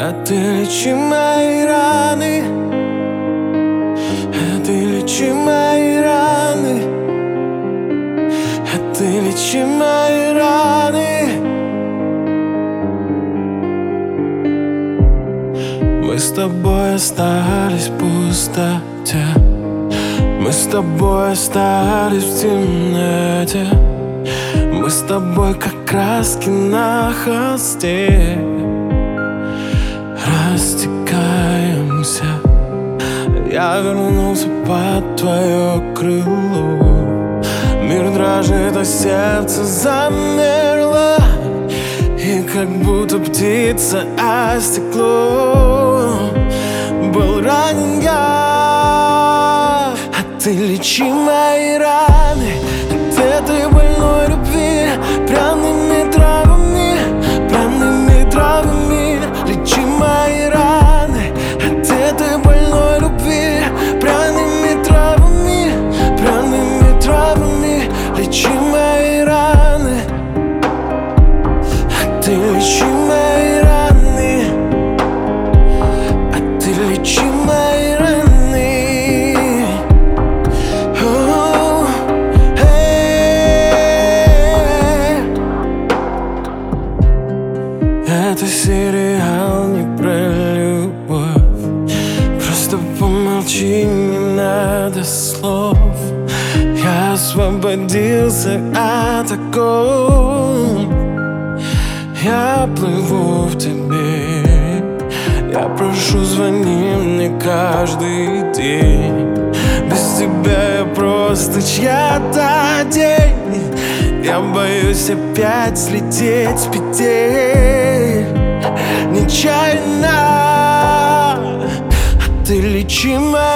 А ты лечи мои раны, а ты лечи мои раны, а ты лечи мои раны. Мы с тобой остались в пустоте, мы с тобой остались в темноте, мы с тобой как краски на холсте растекаемся. Я вернулся под твое крыло, мир дрожит, а сердце замерло, и как будто птица о стекло был ранен я. А ты лечи мои раны от этой больной любви пряными травами, пряными травами. Лечи мои раны от этой больной любви пряными травами, пряными травами. Лечи мои раны, а ты лечи мои раны, а ты лечи мои раны. Это сериал не про любовь, просто помолчи, не надо слов. Я освободился от оков, я плыву в тебе. Я прошу, звони мне каждый день. Без тебя я просто чья-то тень. Я боюсь опять слететь с петель нечаянно. А ты лечи мои